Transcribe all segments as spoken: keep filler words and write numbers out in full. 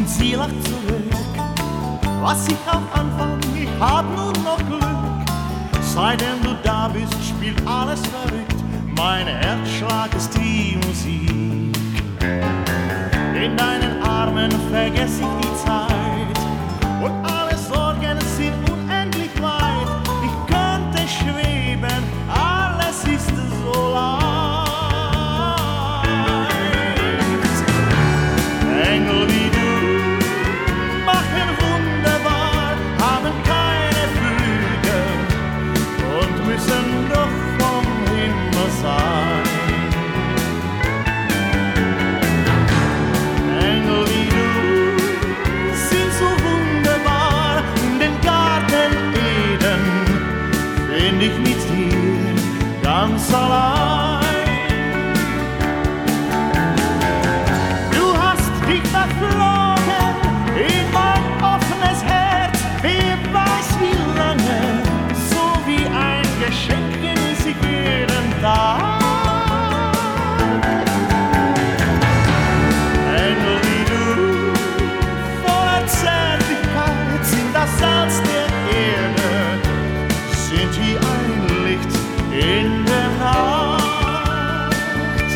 und sie lacht zurück. Was ich auch anfang, ich hab nun noch Glück. Seitdem du da bist, spielt alles verrückt. Mein Herzschlag ist wie Musik. In deinen Armen vergess ich die Zeit und alle Sorgen sind unendlich weit. Ich könnte schweben, alles ist so leicht. Engel wie du machen wunderbar, haben keine Flügel und müssen doch vom Himmel sein. Engel wie du sind so wunderbar, den Garten Eden find ich mit dir ganz allein. Du hast dich verflogen in mein offenes Herz, wer weiß wie lange, so wie ein Geschenk genieß ich jeden Tag. Engel wie du, voller Zärtlichkeit, sind das Salz der Erde, sind wie ein Licht in der Nacht.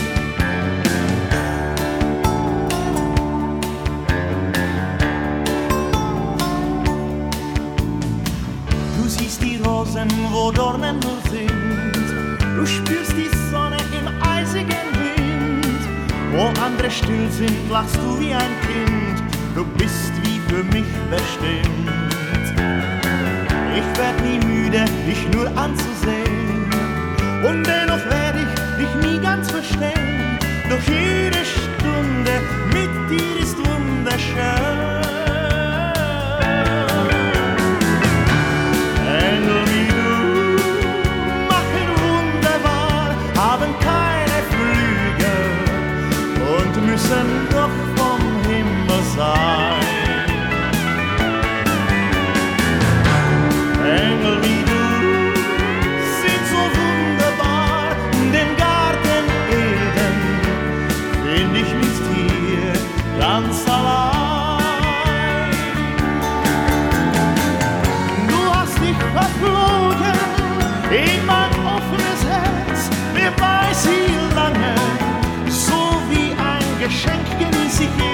Du siehst die Rosen, wo Dornen nur sind. Du spürst die Sonne im eisigen Wind. Wo andere still sind, lachst du wie ein Kind. Du bist wie für mich bestimmt. Ich werd nie müde, dich nur anzusehen. Und dennoch werd ich dich nie ganz verstehen. Doch jede Stunde mit dir ist wunderschön. Engel wie du machen wunderbar, haben keine Flügel und müssen doch vom Himmel sein. Engel wie du sind so wunderbar, den Garten Eden find ich mit dir ganz allein. Du hast dich verflogen in mein offenes Herz, wer weiß wie lange, so wie ein Geschenk genieß ich